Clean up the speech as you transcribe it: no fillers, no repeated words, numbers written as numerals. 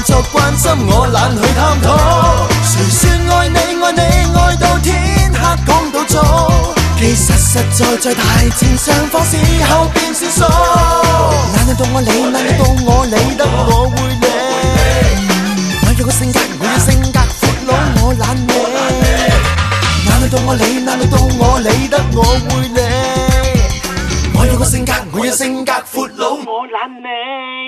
作關心我，懶去探討。誰說愛你愛你愛到天黑講到早？其實實在大戰上課時候便算數。懶得到我理，懶得到我理得我會理。我有個性格，我要性格闊佬，我懶理。懶得到我理，懶得到我理得我會理。我有個性格，我要性格闊佬，我懶理。